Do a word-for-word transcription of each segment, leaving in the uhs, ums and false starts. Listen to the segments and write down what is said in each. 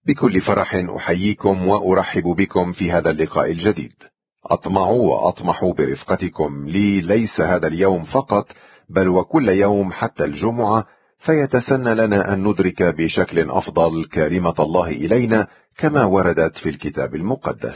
بكل فرح أحييكم وأرحب بكم في هذا اللقاء الجديد. أطمع وأطمح برفقتكم لي ليس هذا اليوم فقط، بل وكل يوم حتى الجمعة، فيتسنى لنا أن ندرك بشكل أفضل كلمة الله إلينا كما وردت في الكتاب المقدس.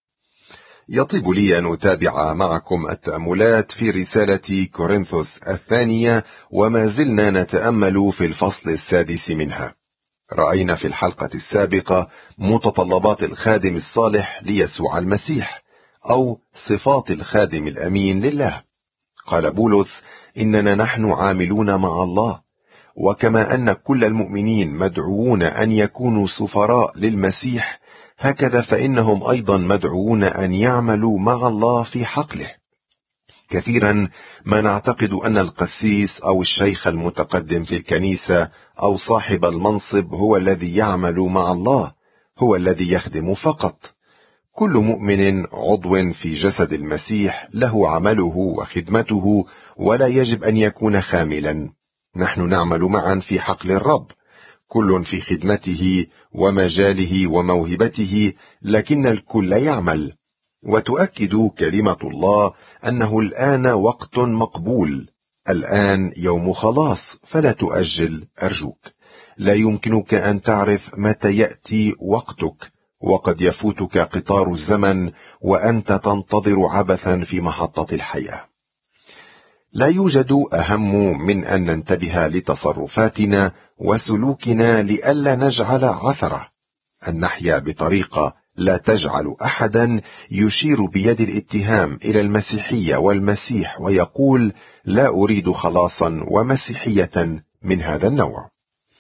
يطيب لي أن أتابع معكم التأملات في رسالة كورنثوس الثانية، وما زلنا نتأمل في الفصل السادس منها. رأينا في الحلقة السابقة متطلبات الخادم الصالح ليسوع المسيح، أو صفات الخادم الأمين لله. قال بولس: إننا نحن عاملون مع الله، وكما أن كل المؤمنين مدعوون أن يكونوا سفراء للمسيح، هكذا فإنهم أيضا مدعوون أن يعملوا مع الله في حقله. كثيرا ما نعتقد أن القسيس أو الشيخ المتقدم في الكنيسة أو صاحب المنصب هو الذي يعمل مع الله، هو الذي يخدم فقط. كل مؤمن عضو في جسد المسيح له عمله وخدمته، ولا يجب أن يكون خاملا. نحن نعمل معا في حقل الرب، كل في خدمته ومجاله وموهبته، لكن الكل يعمل. وتؤكد كلمة الله أنه الآن وقت مقبول، الآن يوم خلاص، فلا تؤجل أرجوك. لا يمكنك أن تعرف متى يأتي وقتك، وقد يفوتك قطار الزمن وأنت تنتظر عبثا في محطة الحياة. لا يوجد أهم من أن ننتبه لتصرفاتنا وسلوكنا لئلا نجعل عثرة، أن نحيا بطريقة لا تجعل أحدا يشير بيد الاتهام إلى المسيحية والمسيح ويقول: لا أريد خلاصا ومسيحية من هذا النوع.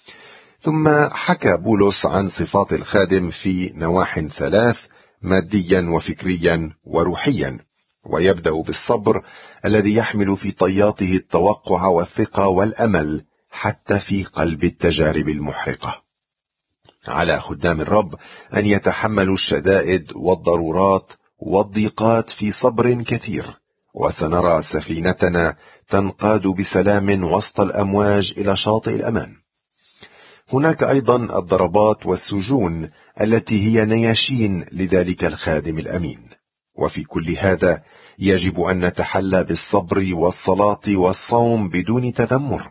ثم حكى بولس عن صفات الخادم في نواح ثلاث: ماديا وفكريا وروحيا، ويبدأ بالصبر الذي يحمل في طياته التوقع والثقة والأمل حتى في قلب التجارب المحرقة. على خدام الرب أن يتحملوا الشدائد والضرورات والضيقات في صبر كثير، وسنرى سفينتنا تنقاد بسلام وسط الأمواج إلى شاطئ الأمان. هناك أيضا الضربات والسجون التي هي نياشين لذلك الخادم الأمين، وفي كل هذا يجب أن نتحلى بالصبر والصلاة والصوم بدون تذمر.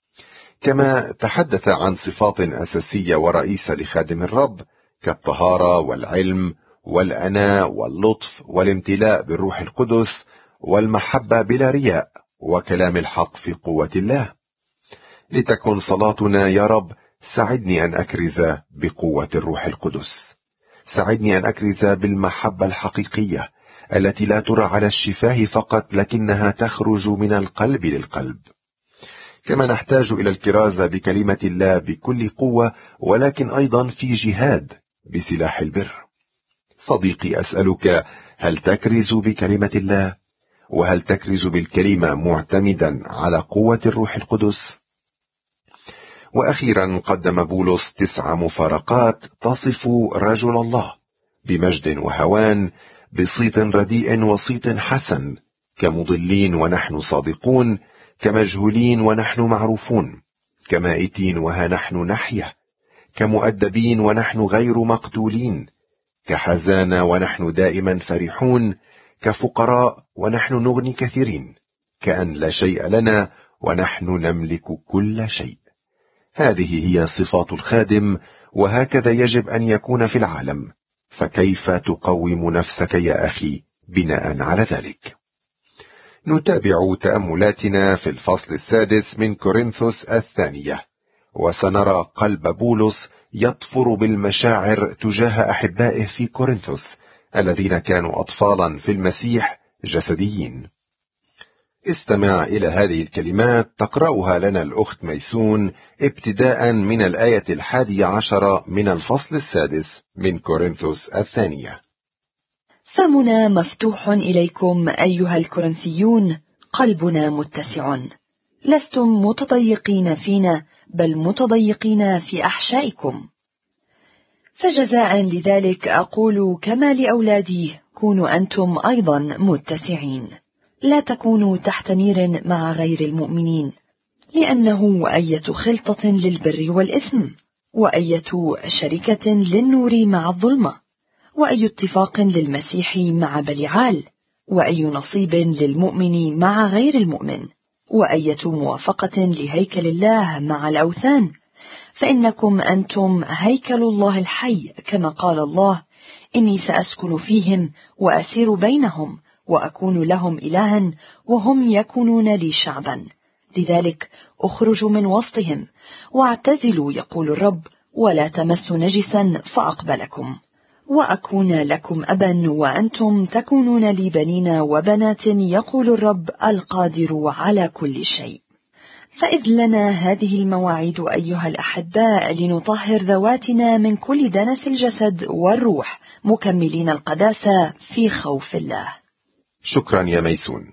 كما تحدث عن صفات أساسية ورئيسة لخادم الرب كالطهارة والعلم والأناء واللطف والامتلاء بالروح القدس والمحبة بلا رياء وكلام الحق في قوة الله. لتكن صلاتنا: يا رب ساعدني أن أكرز بقوة الروح القدس، ساعدني أن أكرز بالمحبة الحقيقية التي لا ترى على الشفاه فقط، لكنها تخرج من القلب للقلب. كما نحتاج إلى الكرازة بكلمة الله بكل قوة، ولكن أيضا في جهاد بسلاح البر. صديقي، أسألك: هل تكرز بكلمة الله؟ وهل تكرز بالكلمة معتمدا على قوة الروح القدس؟ وأخيرا قدم بولس تسع مفارقات تصف رجل الله بمجد وهوان، بصيت رديء وصيت حسن، كمضلين ونحن صادقون، كمجهولين ونحن معروفون، كمائتين وها نحن نحيا، كمؤدبين ونحن غير مقتولين، كحزانى ونحن دائما فرحون، كفقراء ونحن نغني كثيرين، كأن لا شيء لنا ونحن نملك كل شيء. هذه هي صفات الخادم، وهكذا يجب أن يكون في العالم. فكيف تقوم نفسك يا أخي بناء على ذلك؟ نتابع تأملاتنا في الفصل السادس من كورنثوس الثانية، وسنرى قلب بولس يطفر بالمشاعر تجاه أحبائه في كورنثوس الذين كانوا أطفالا في المسيح جسديين. استمع إلى هذه الكلمات تقرأها لنا الأخت ميسون ابتداء من الآية الحادية عشر من الفصل السادس من كورنثوس الثانية. فمنا مفتوح إليكم أيها الكورنثيون، قلبنا متسع، لستم متضيقين فينا، بل متضيقين في أحشائكم. فجزاء لذلك أقول كما لأولادي: كونوا أنتم أيضا متسعين، لا تكونوا تحت نير مع غير المؤمنين، لأنه أية خلطة للبر والإثم، وأية شركة للنور مع الظلمة، وأي اتفاق للمسيح مع بليعال، وأي نصيب للمؤمن مع غير المؤمن، وأية موافقة لهيكل الله مع الأوثان، فإنكم أنتم هيكل الله الحي، كما قال الله: إني سأسكن فيهم وأسير بينهم وأكون لهم إلها وهم يكونون لي شعبا، لذلك أخرج من وسطهم واعتزلوا، يقول الرب، ولا تمس نجسا فأقبلكم، وأكون لكم أبا وأنتم تكونون لي بنين وبنات، يقول الرب القادر على كل شيء. فإذ لنا هذه المواعيد أيها الأحباء لنطهر ذواتنا من كل دنس الجسد والروح، مكملين القداسة في خوف الله. شكرا يا ميسون.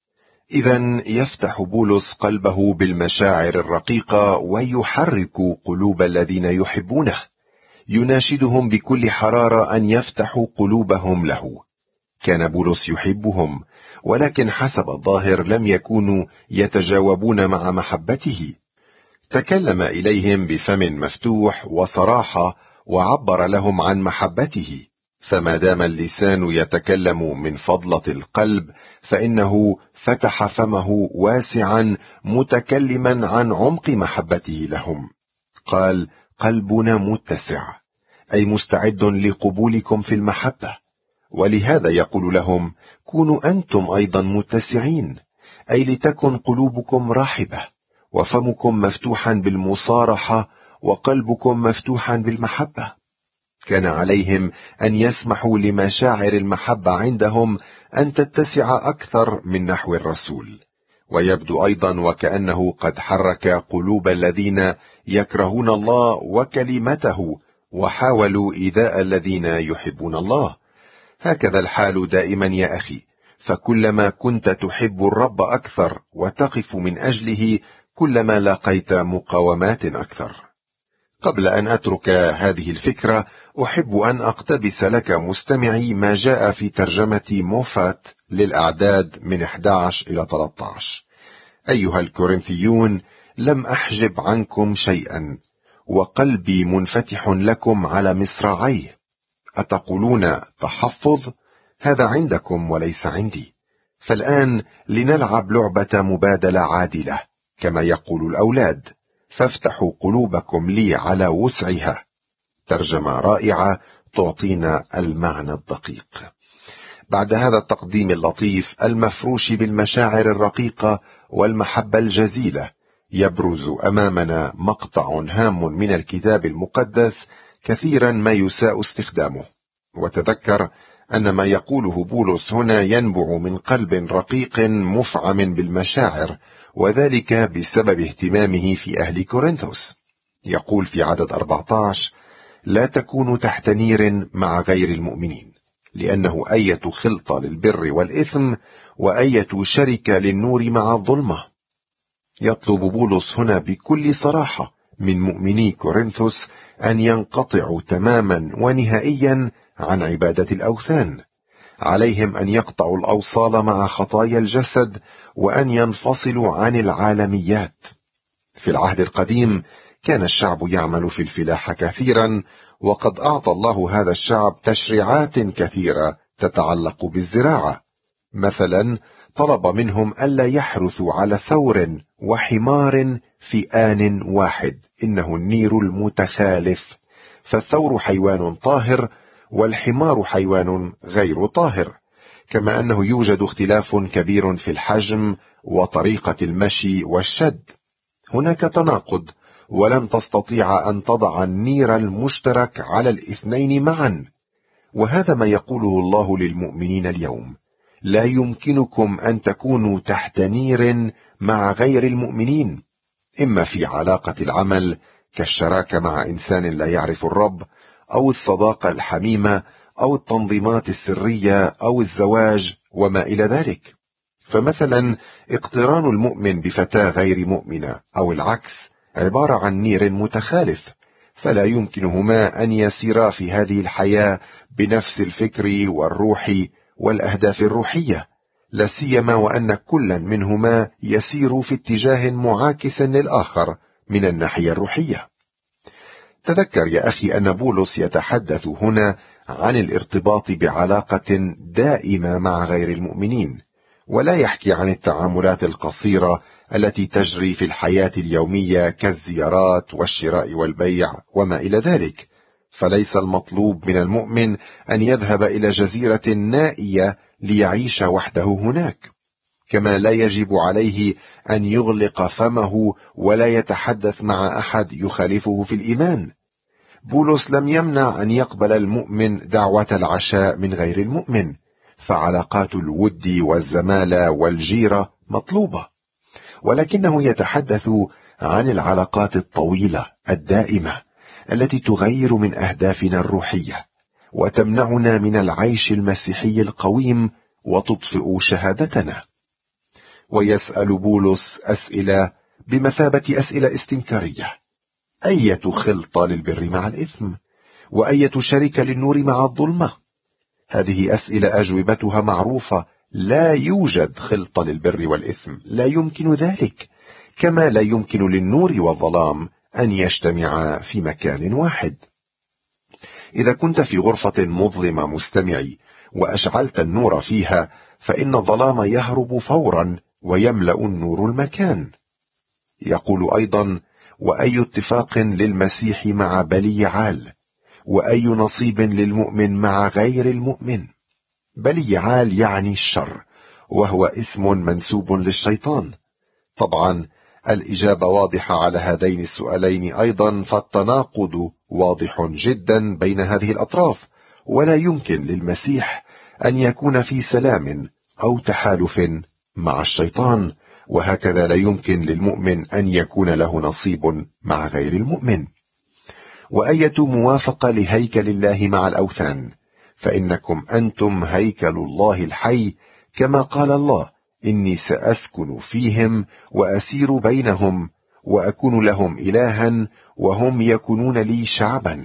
إذن يفتح بولس قلبه بالمشاعر الرقيقة ويحرك قلوب الذين يحبونه، يناشدهم بكل حرارة أن يفتحوا قلوبهم له. كان بولس يحبهم، ولكن حسب الظاهر لم يكونوا يتجاوبون مع محبته. تكلم إليهم بفم مفتوح وصراحة، وعبر لهم عن محبته، فما دام اللسان يتكلم من فضلة القلب فإنه فتح فمه واسعا متكلما عن عمق محبته لهم. قال: قلبنا متسع، أي مستعد لقبولكم في المحبة، ولهذا يقول لهم: كونوا أنتم أيضا متسعين، أي لتكن قلوبكم رحبة وفمكم مفتوحا بالمصارحة وقلبكم مفتوحا بالمحبة. كان عليهم أن يسمحوا لمشاعر المحبة عندهم أن تتسع أكثر من نحو الرسول، ويبدو أيضا وكأنه قد حرك قلوب الذين يكرهون الله وكلمته وحاولوا إيذاء الذين يحبون الله. هكذا الحال دائما يا أخي، فكلما كنت تحب الرب أكثر وتقف من أجله كلما لقيت مقاومات أكثر. قبل أن أترك هذه الفكرة أحب أن أقتبس لك مستمعي ما جاء في ترجمة موفات للأعداد من أحد عشر إلى ثلاثة عشر. أيها الكورنثيون، لم أحجب عنكم شيئا، وقلبي منفتح لكم على مصراعيه. أتقولون تحفظ؟ هذا عندكم وليس عندي. فالآن لنلعب لعبة مبادلة عادلة كما يقول الأولاد، فافتحوا قلوبكم لي على وسعها. ترجمة رائعة تعطينا المعنى الدقيق. بعد هذا التقديم اللطيف المفروش بالمشاعر الرقيقة والمحبة الجزيلة، يبرز أمامنا مقطع هام من الكتاب المقدس كثيرا ما يساء استخدامه. وتذكر أن ما يقوله بولس هنا ينبع من قلب رقيق مفعم بالمشاعر، وذلك بسبب اهتمامه في أهل كورنثوس. يقول في عدد أربعة عشر: لا تكونوا تحت نير مع غير المؤمنين، لأنه أية خلطة للبر والإثم وأية شركة للنور مع الظلمة. يطلب بولس هنا بكل صراحة من مؤمني كورنثوس أن ينقطعوا تماما ونهائيا عن عبادة الأوثان. عليهم أن يقطعوا الأوصال مع خطايا الجسد، وأن ينفصلوا عن العالميات. في العهد القديم كان الشعب يعمل في الفلاحة كثيرا، وقد أعطى الله هذا الشعب تشريعات كثيرة تتعلق بالزراعة. مثلا طلب منهم ألا يحرثوا على ثور وحمار في آن واحد، إنه النير المتخالف، فالثور حيوان طاهر والحمار حيوان غير طاهر، كما أنه يوجد اختلاف كبير في الحجم وطريقة المشي والشد. هناك تناقض، ولن تستطيع أن تضع النير المشترك على الاثنين معا. وهذا ما يقوله الله للمؤمنين اليوم: لا يمكنكم أن تكونوا تحت نير مع غير المؤمنين، إما في علاقة العمل كالشراكة مع إنسان لا يعرف الرب، أو الصداقة الحميمة، أو التنظيمات السرية، أو الزواج وما إلى ذلك. فمثلا اقتران المؤمن بفتاة غير مؤمنة أو العكس عبارة عن نير متخالف، فلا يمكنهما أن يسيرا في هذه الحياة بنفس الفكر والروح والأهداف الروحية، لا سيما وأن كلا منهما يسير في اتجاه معاكس للآخر من الناحية الروحية. تذكر يا أخي أن بولس يتحدث هنا عن الارتباط بعلاقة دائمة مع غير المؤمنين، ولا يحكي عن التعاملات القصيرة التي تجري في الحياة اليومية كالزيارات والشراء والبيع وما إلى ذلك. فليس المطلوب من المؤمن أن يذهب إلى جزيرة نائية ليعيش وحده هناك، كما لا يجب عليه أن يغلق فمه ولا يتحدث مع أحد يخالفه في الإيمان. بولس لم يمنع أن يقبل المؤمن دعوة العشاء من غير المؤمن، فعلاقات الود والزمالة والجيرة مطلوبة، ولكنه يتحدث عن العلاقات الطويلة الدائمة التي تغير من أهدافنا الروحية وتمنعنا من العيش المسيحي القويم وتطفئ شهادتنا. ويسأل بولس أسئلة بمثابة أسئلة استنكارية: أية خلطة للبر مع الإثم؟ وأية شركة للنور مع الظلمة؟ هذه أسئلة أجوبتها معروفة، لا يوجد خلطة للبر والإثم، لا يمكن ذلك، كما لا يمكن للنور والظلام أن يجتمعا في مكان واحد. إذا كنت في غرفة مظلمة مستمعي وأشعلت النور فيها، فإن الظلام يهرب فورا ويملأ النور المكان. يقول أيضا: وأي اتفاق للمسيح مع بليعال؟ وأي نصيب للمؤمن مع غير المؤمن؟ بليعال يعني الشر، وهو اسم منسوب للشيطان. طبعا الإجابة واضحة على هذين السؤالين أيضا، فالتناقض واضح جدا بين هذه الأطراف، ولا يمكن للمسيح أن يكون في سلام أو تحالف مع الشيطان، وهكذا لا يمكن للمؤمن أن يكون له نصيب مع غير المؤمن. وأية موافقة لهيكل الله مع الأوثان؟ فإنكم أنتم هيكل الله الحي، كما قال الله: إني سأسكن فيهم وأسير بينهم وأكون لهم إلها وهم يكونون لي شعبا.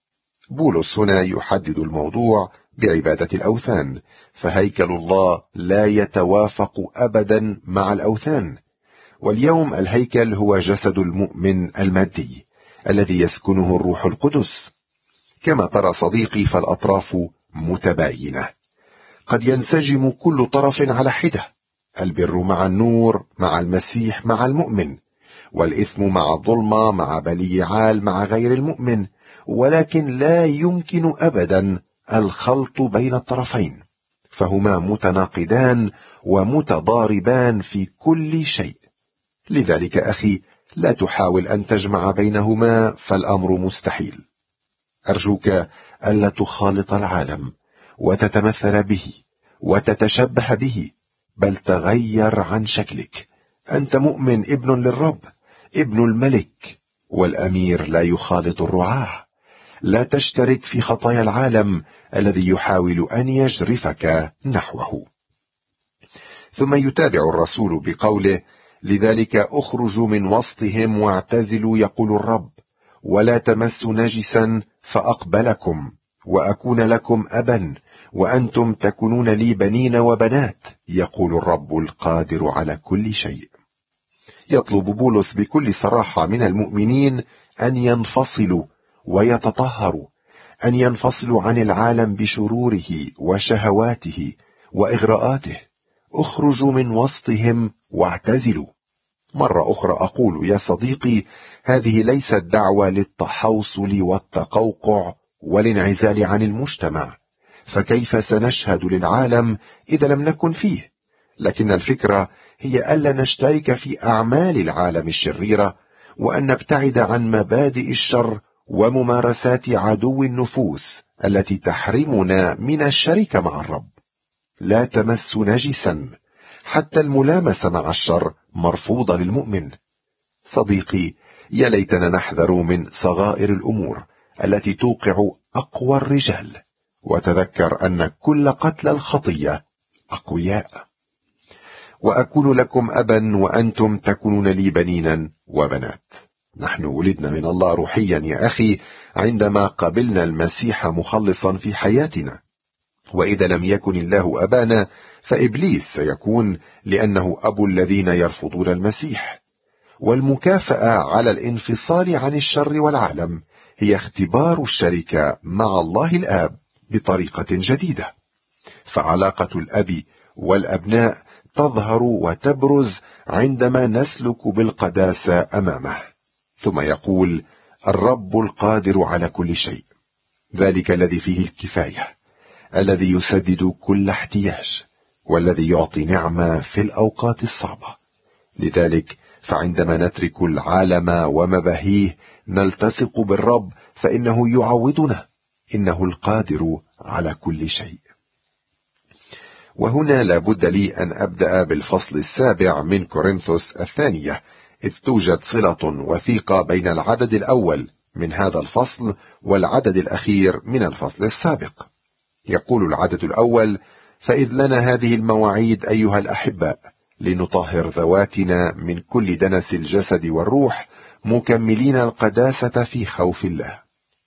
بولس هنا يحدد الموضوع بعبادة الأوثان، فهيكل الله لا يتوافق أبدا مع الأوثان. واليوم الهيكل هو جسد المؤمن المادي الذي يسكنه الروح القدس. كما ترى صديقي، فالأطراف متباينة، قد ينسجم كل طرف على حدة: البر مع النور، مع المسيح، مع المؤمن، والإثم مع الظلمة، مع بليعال، مع غير المؤمن، ولكن لا يمكن أبدا الخلط بين الطرفين، فهما متناقضان ومتضاربان في كل شيء. لذلك أخي، لا تحاول أن تجمع بينهما، فالأمر مستحيل. أرجوك ألا تخالط العالم وتتمثل به وتتشبه به، بل تغير عن شكلك. أنت مؤمن، ابن للرب، ابن الملك، والأمير لا يخالط الرعاة. لا تشترك في خطايا العالم الذي يحاول أن يجرفك نحوه. ثم يتابع الرسول بقوله: لذلك اخرجوا من وسطهم واعتزلوا، يقول الرب، ولا تمسوا نجسا فأقبلكم، وأكون لكم أبا، وأنتم تكونون لي بنين وبنات، يقول الرب القادر على كل شيء. يطلب بولس بكل صراحة من المؤمنين أن ينفصلوا ويتطهروا، أن ينفصلوا عن العالم بشروره وشهواته وإغراءاته. اخرجوا من وسطهم واعتزلوا. مرة أخرى أقول يا صديقي، هذه ليست دعوة للتحوصل والتقوقع والانعزال عن المجتمع، فكيف سنشهد للعالم إذا لم نكن فيه؟ لكن الفكرة هي ألا نشترك في أعمال العالم الشريرة، وأن نبتعد عن مبادئ الشر وممارسات عدو النفوس التي تحرمنا من الشركة مع الرب. لا تمس نجسا، حتى الملامسة مع الشر مرفوضة للمؤمن. صديقي، يا ليتنا نحذر من صغائر الأمور التي توقع أقوى الرجال، وتذكر أن كل قتل الخطية أقوياء. وأكون لكم أبا وأنتم تكونون لي بنينا وبنات. نحن ولدنا من الله روحيا يا أخي عندما قبلنا المسيح مخلصا في حياتنا، وإذا لم يكن الله أبانا فإبليس سيكون، لأنه أبو الذين يرفضون المسيح. والمكافأة على الانفصال عن الشر والعالم هي اختبار الشركة مع الله الآب بطريقة جديدة، فعلاقة الأب والأبناء تظهر وتبرز عندما نسلك بالقداسة أمامه. ثم يقول: الرب القادر على كل شيء، ذلك الذي فيه الكفاية، الذي يسدد كل احتياج، والذي يعطي نعمة في الأوقات الصعبة. لذلك فعندما نترك العالم ومباهيه نلتصق بالرب، فإنه يعوضنا، إنه القادر على كل شيء. وهنا لابد لي أن أبدأ بالفصل السابع من كورنثوس الثانية، إذ توجد صلة وثيقة بين العدد الأول من هذا الفصل والعدد الأخير من الفصل السابق. يقول العدد الأول: فإذ لنا هذه المواعيد أيها الأحباء، لنطهر ذواتنا من كل دنس الجسد والروح، مكملين القداسة في خوف الله.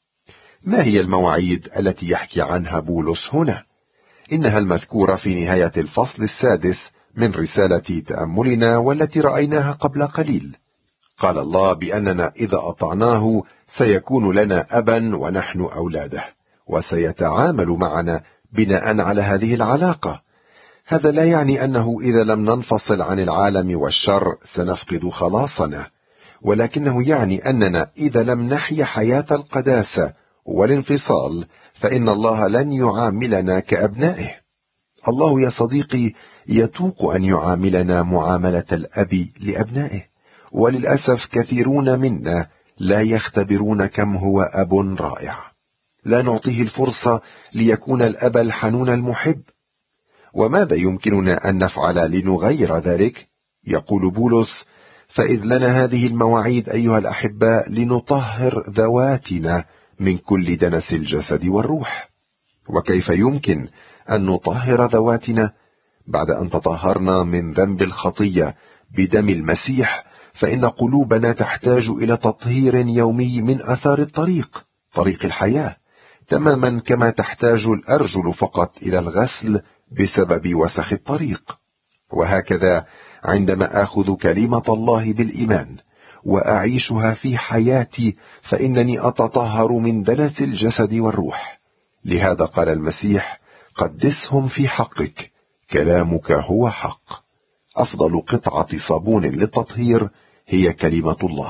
ما هي المواعيد التي يحكي عنها بولس هنا؟ إنها المذكورة في نهاية الفصل السادس من رسالة تأملنا والتي رأيناها قبل قليل. قال الله بأننا إذا أطعناه سيكون لنا أبا ونحن أولاده، وسيتعامل معنا بناء على هذه العلاقة. هذا لا يعني أنه إذا لم ننفصل عن العالم والشر سنفقد خلاصنا، ولكنه يعني أننا إذا لم نحيا حياة القداسة والانفصال فإن الله لن يعاملنا كأبنائه. الله يا صديقي يتوق أن يعاملنا معاملة الأب لأبنائه، وللأسف كثيرون منا لا يختبرون كم هو أب رائع. لا نعطيه الفرصة ليكون الأب الحنون المحب. وماذا يمكننا أن نفعل لنغير ذلك؟ يقول بولس: فإذ لنا هذه المواعيد أيها الأحباء، لنطهر ذواتنا من كل دنس الجسد والروح. وكيف يمكن أن نطهر ذواتنا؟ بعد أن تطهرنا من ذنب الخطية بدم المسيح، فإن قلوبنا تحتاج إلى تطهير يومي من أثار الطريق، طريق الحياة، تماما كما تحتاج الأرجل فقط إلى الغسل بسبب وسخ الطريق. وهكذا عندما آخذ كلمة الله بالإيمان وأعيشها في حياتي، فإنني أتطهر من دنس الجسد والروح. لهذا قال المسيح: قدسهم في حقك، كلامك هو حق. أفضل قطعة صابون للتطهير هي كلمة الله.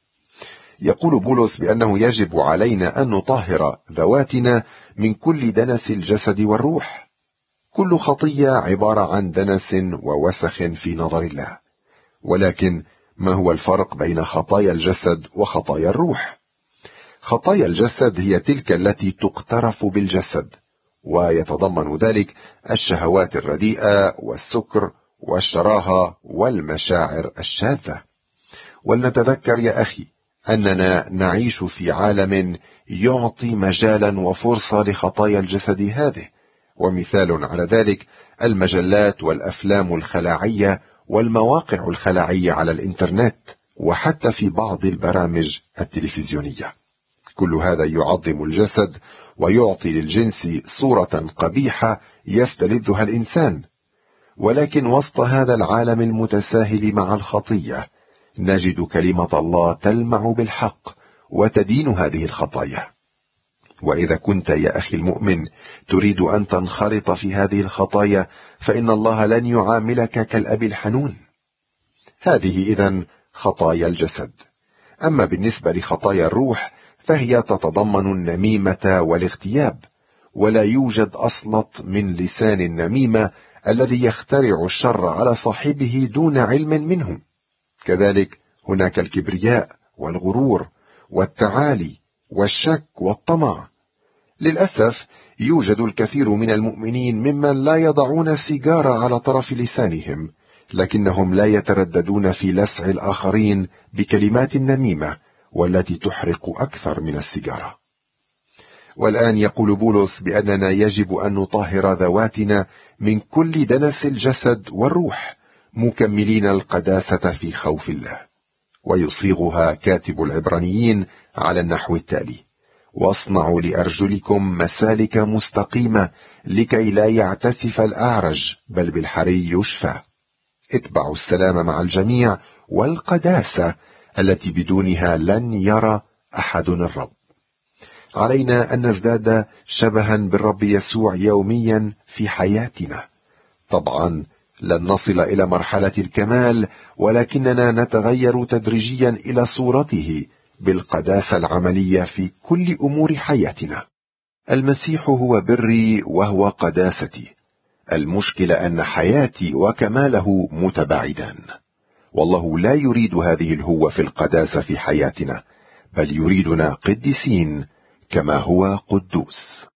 يقول بولس بأنه يجب علينا أن نطهر ذواتنا من كل دنس الجسد والروح. كل خطية عبارة عن دنس ووسخ في نظر الله، ولكن ما هو الفرق بين خطايا الجسد وخطايا الروح؟ خطايا الجسد هي تلك التي تقترف بالجسد، ويتضمن ذلك الشهوات الرديئة والسكر والشراهة والمشاعر الشاذة. ولنتذكر يا أخي أننا نعيش في عالم يعطي مجالا وفرصة لخطايا الجسد هذه، ومثال على ذلك المجلات والأفلام الخلاعية والمواقع الخلاعية على الإنترنت، وحتى في بعض البرامج التلفزيونية. كل هذا يعظم الجسد ويعطي للجنس صورة قبيحة يستلذها الإنسان. ولكن وسط هذا العالم المتساهل مع الخطية نجد كلمة الله تلمع بالحق وتدين هذه الخطايا. وإذا كنت يا أخي المؤمن تريد أن تنخرط في هذه الخطايا، فإن الله لن يعاملك كالأب الحنون. هذه إذن خطايا الجسد. أما بالنسبة لخطايا الروح فهي تتضمن النميمة والاغتياب، ولا يوجد أسلط من لسان النميمة الذي يخترع الشر على صاحبه دون علم منه. كذلك هناك الكبرياء والغرور والتعالي والشك والطمع. للأسف يوجد الكثير من المؤمنين ممن لا يضعون السيجارة على طرف لسانهم، لكنهم لا يترددون في لسع الآخرين بكلمات النميمة والتي تحرق أكثر من السيجارة. والآن يقول بولس بأننا يجب أن نطهر ذواتنا من كل دنس الجسد والروح، مكملين القداسة في خوف الله. ويصيغها كاتب العبرانيين على النحو التالي: واصنعوا لأرجلكم مسالك مستقيمة لكي لا يعتسف الأعرج، بل بالحري يشفى. اتبعوا السلام مع الجميع والقداسة التي بدونها لن يرى أحد الرب. علينا أن نزداد شبها بالرب يسوع يوميا في حياتنا. طبعا لن نصل إلى مرحلة الكمال، ولكننا نتغير تدريجيا إلى صورته بالقداسة العملية في كل أمور حياتنا. المسيح هو بري وهو قداستي. المشكلة أن حياتي وكماله متباعدان، والله لا يريد هذه الهوة في القداسة في حياتنا، بل يريدنا قديسين كما هو قدوس.